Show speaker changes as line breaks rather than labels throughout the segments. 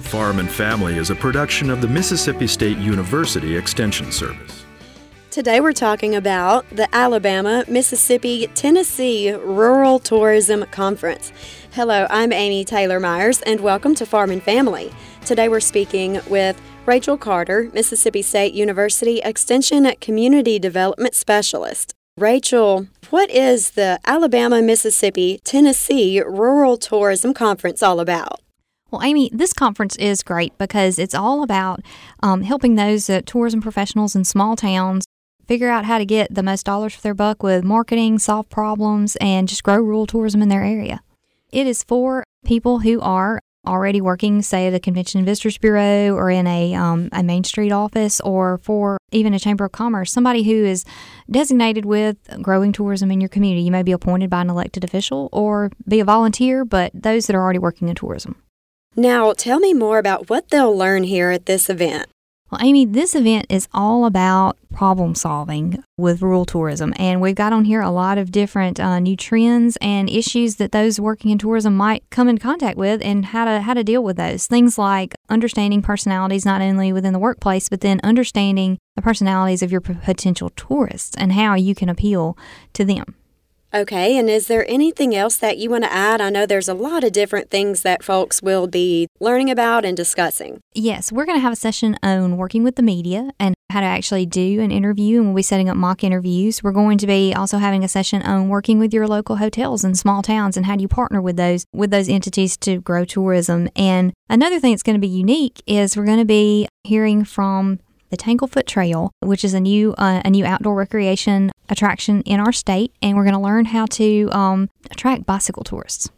Farm and Family is a production of the Mississippi State University Extension Service.
Today we're talking about the Alabama, Mississippi, Tennessee Rural Tourism Conference. Hello, I'm Amy Taylor Myers, and welcome to Farm and Family. Today we're speaking with Rachel Carter, Mississippi State University Extension Community Development Specialist. Rachel, what is the Alabama, Mississippi, Tennessee Rural Tourism Conference all about?
Well, Amy, this conference is great because it's all about helping those tourism professionals in small towns figure out how to get the most dollars for their buck with marketing, solve problems, and just grow rural tourism in their area. It is for people who are already working, say, at a Convention and Visitors Bureau or in a Main Street office, or for even a Chamber of Commerce, somebody who is designated with growing tourism in your community. You may be appointed by an elected official or be a volunteer, but those that are already working in tourism.
Now, tell me more about what they'll learn here at this event.
Well, Amy, this event is all about problem solving with rural tourism, and we've got on here a lot of different new trends and issues that those working in tourism might come in contact with, and how to deal with those. Things like understanding personalities not only within the workplace, but then understanding the personalities of your potential tourists and how you can appeal to them.
Okay, and is there anything else that you want to add? I know there's a lot of different things that folks will be learning about and discussing.
Yes, we're going to have a session on working with the media and how to actually do an interview, and we'll be setting up mock interviews. We're going to be also having a session on working with your local hotels in small towns and how do you partner with those entities to grow tourism. And another thing that's going to be unique is we're going to be hearing from the Tanglefoot Trail, which is a new outdoor recreation attraction in our state, and we're going to learn how to attract bicycle tourists.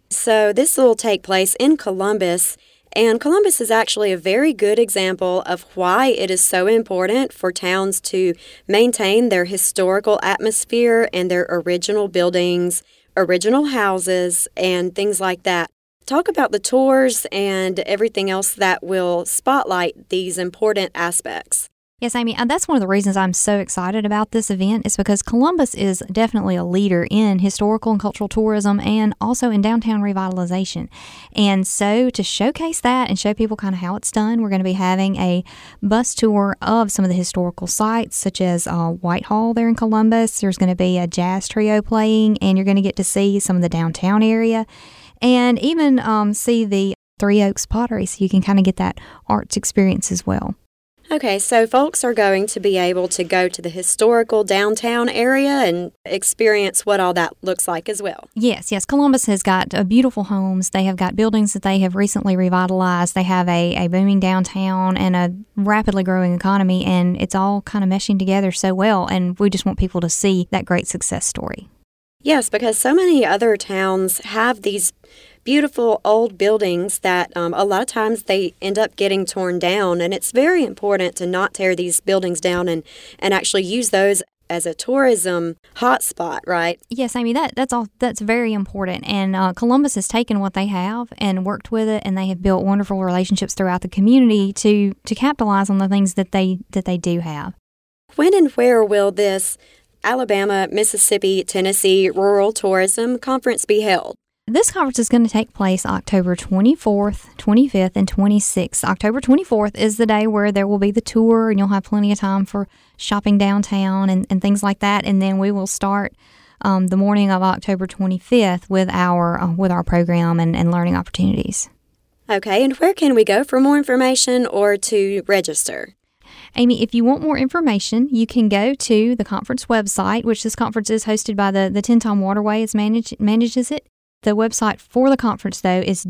So this will take place in Columbus, and Columbus is actually a very good example of why it is so important for towns to maintain their historical atmosphere and their original buildings, original houses, and things like that. Talk about the tours and everything else that will spotlight these important aspects.
Yes, Amy, that's one of the reasons I'm so excited about this event is because Columbus is definitely a leader in historical and cultural tourism and also in downtown revitalization. And so to showcase that and show people kind of how it's done, we're going to be having a bus tour of some of the historical sites, such as Whitehall there in Columbus. There's going to be a jazz trio playing, and you're going to get to see some of the downtown area. And even see the Three Oaks pottery, so you can kind of get that arts experience as well.
Okay, so folks are going to be able to go to the historical downtown area and experience what all that looks like as well.
Yes. Columbus has got beautiful homes. They have got buildings that they have recently revitalized. They have a booming downtown and a rapidly growing economy, and it's all kind of meshing together so well, and we just want people to see that great success story.
Yes, because so many other towns have these beautiful old buildings that a lot of times they end up getting torn down, and it's very important to not tear these buildings down and actually use those as a tourism hotspot, right?
Yes, Amy, that's very important. And Columbus has taken what they have and worked with it, and they have built wonderful relationships throughout the community to capitalize on the things that they do have.
When and where will this Alabama, Mississippi, Tennessee Rural Tourism Conference be held?
This conference is going to take place October 24th, 25th, and 26th. October 24th is the day where there will be the tour, and you'll have plenty of time for shopping downtown and things like that. And then we will start the morning of October 25th with our program and learning opportunities.
Okay, and where can we go for more information or to register?
Amy, if you want more information, you can go to the conference website, which this conference is hosted by the Tenn-Tom Waterway. It manages it. The website for the conference, though, is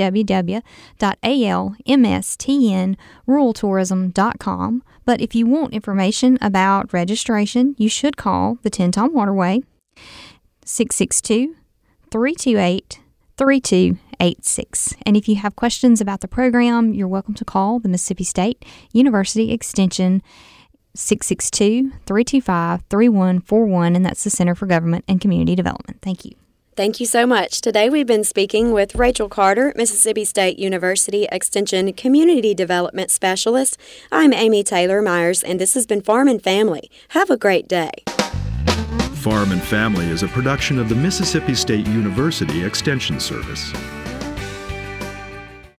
www.almstnruraltourism.com. But if you want information about registration, you should call the Tenn-Tom Waterway, 662-328-3286. And if you have questions about the program, you're welcome to call the Mississippi State University Extension 662-325-3141, and that's the Center for Government and Community Development. Thank you.
Thank you so much. Today we've been speaking with Rachel Carter, Mississippi State University Extension Community Development Specialist. I'm Amy Taylor Myers, and this has been Farm and Family. Have a great day.
Farm and Family is a production of the Mississippi State University Extension Service.